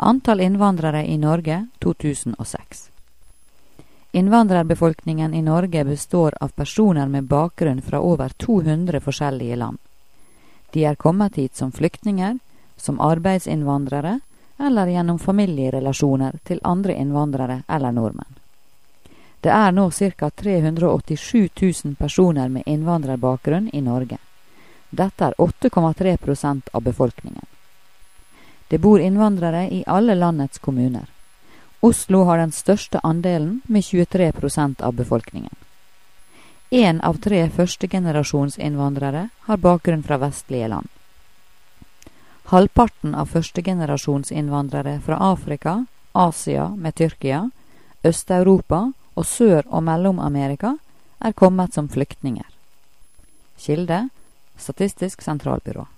Antall innvandrere i Norge 2006. Innvandrerbefolkningen i Norge består av personer med bakgrunn fra over 200 forskjellige land. De er kommet hit som flyktninger, som arbeidsinnvandrere eller gjennom familierelasjoner til andre innvandrere eller nordmenn. Det er nå ca. 387 000 personer med innvandrerbakgrunn i Norge. Dette er 8,3% av befolkningen. Det bor innvandrere i alle landets kommuner. Oslo har den største andelen med 23% av befolkningen. 1 av 3 førstegenerasjons innvandrere har bakgrunn fra vestlige land. Halvparten av førstegenerasjons innvandrere fra Afrika, Asia med Tyrkia, Øst-Europa og Sør- og Mellom-Amerika er kommet som flyktninger. Kilde: Statistisk sentralbyrå.